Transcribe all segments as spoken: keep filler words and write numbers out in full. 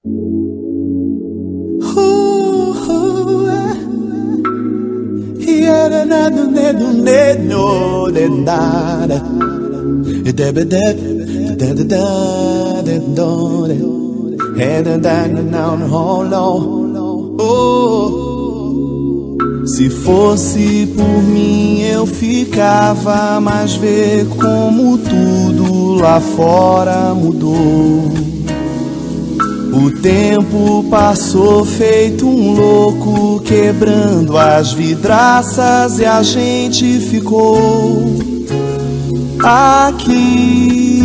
Se fosse por mim eu ficava, mas vê como tudo lá fora mudou. O tempo passou feito um louco, quebrando as vidraças, e a gente ficou aqui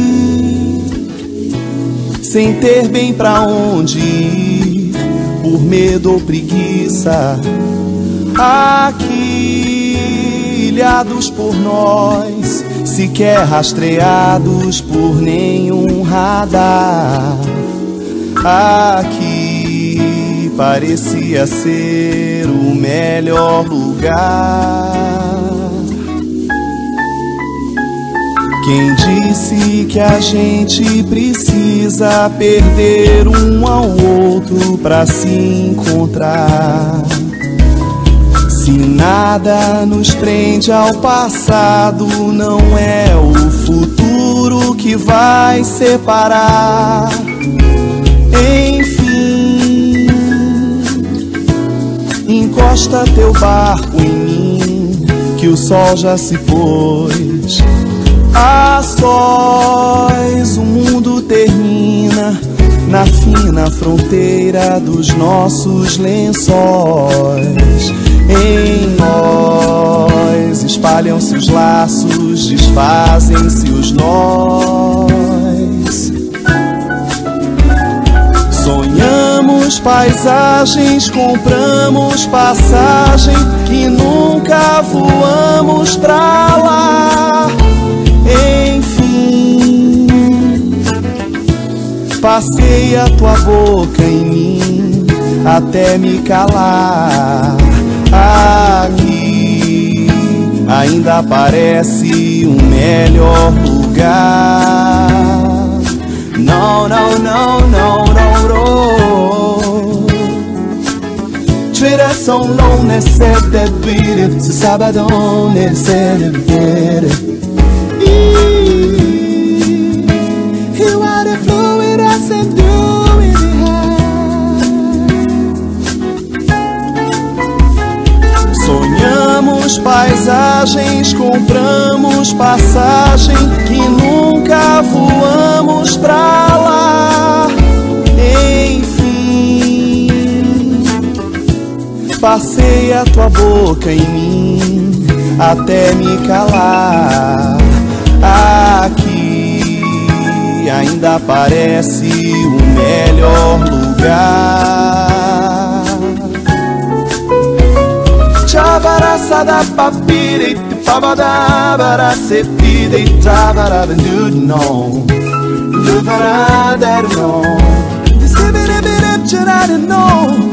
sem ter bem pra onde ir, por medo ou preguiça. Aqui, ilhados por nós, sequer rastreados por nenhum radar. Aqui parecia ser o melhor lugar. Quem disse que a gente precisa perder um ao outro pra se encontrar? Se nada nos prende ao passado, não é o futuro que vai separar. Enfim, encosta teu barco em mim, que o sol já se pôs. A sós o mundo termina na fina fronteira dos nossos lençóis. Em nós espalham-se os laços, desfazem-se os nós. Sonhamos paisagens, compramos passagem e nunca voamos pra lá. Enfim, passei a tua boca em mim até me calar. Aqui ainda parece um melhor lugar. No, no, no, no, no, no. Tira som lonely, said that beat it. Se sabadão, ele said it, did it. You are the flow with us and do it. Sonhamos paisagens, compramos passagem que nunca voamos pra lá. Enfim, passei a tua boca em mim até me calar. Aqui ainda parece o melhor lugar. Chabarasada papire, pabadabara sepide, trabaraba no, luvarada no, disibiribirib chirada no.